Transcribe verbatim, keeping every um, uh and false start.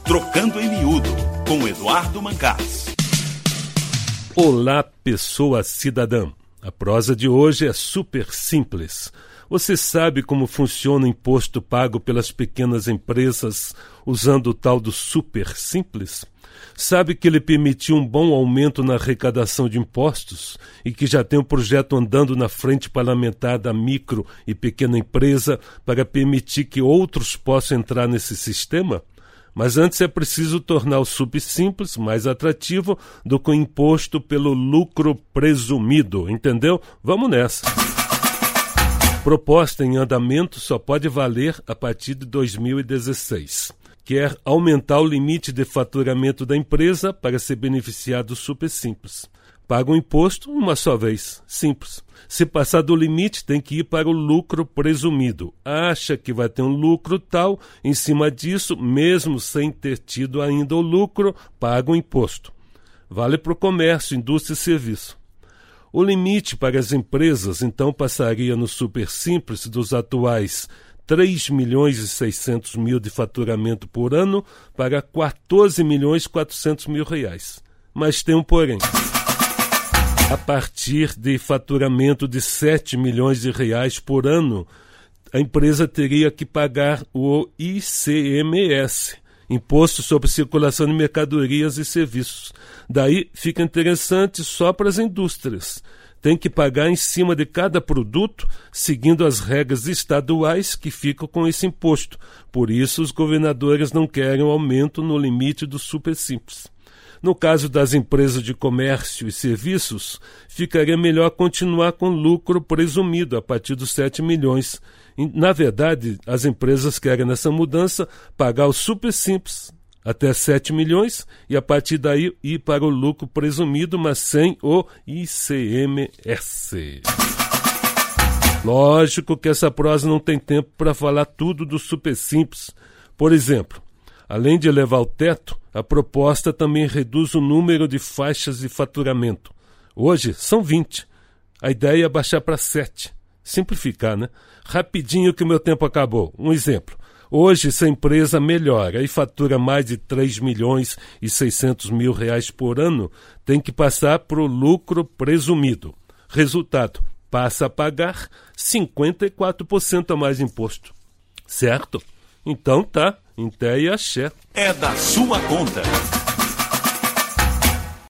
Trocando em Miúdo, com Eduardo Mancás. Olá, pessoa cidadã. A prosa de hoje é super simples. Você sabe como funciona o imposto pago pelas pequenas empresas usando o tal do super simples? Sabe que ele permitiu um bom aumento na arrecadação de impostos e que já tem um projeto andando na frente parlamentar da micro e pequena empresa para permitir que outros possam entrar nesse sistema? Mas antes é preciso tornar o super simples mais atrativo do que o imposto pelo lucro presumido, entendeu? Vamos nessa. Proposta em andamento só pode valer a partir de dois mil e dezesseis. Quer aumentar o limite de faturamento da empresa para ser beneficiado do super simples. Paga o imposto uma só vez, simples. Se passar do limite, tem que ir para o lucro presumido. Acha que vai ter um lucro tal, em cima disso, mesmo sem ter tido ainda o lucro, paga o imposto. Vale para o comércio, indústria e serviço. O limite para as empresas, então, passaria no super simples dos atuais três milhões e seiscentos mil de faturamento por ano para quatorze milhões e quatrocentos mil reais. Mas tem um porém. A partir de faturamento de sete milhões de reais por ano, a empresa teria que pagar o I C M S, Imposto sobre Circulação de Mercadorias e Serviços. Daí fica interessante só para as indústrias. Tem que pagar em cima de cada produto, seguindo as regras estaduais que ficam com esse imposto. Por isso, os governadores não querem um aumento no limite do super simples. No caso das empresas de comércio e serviços, ficaria melhor continuar com lucro presumido a partir dos sete milhões. Na verdade, as empresas querem nessa mudança pagar o super simples até sete milhões e a partir daí ir para o lucro presumido, mas sem o I C M S. Lógico que essa prosa não tem tempo para falar tudo do super simples. Por exemplo, além de elevar o teto, a proposta também reduz o número de faixas de faturamento. Hoje são vinte. A ideia é baixar para sete. Simplificar, né? Rapidinho que o meu tempo acabou. Um exemplo. Hoje, se a empresa melhora e fatura mais de três milhões e seiscentos mil reais por ano, tem que passar para o lucro presumido. Resultado, passa a pagar cinquenta e quatro por cento a mais de imposto. Certo? Então tá, em té e axé. É da sua conta.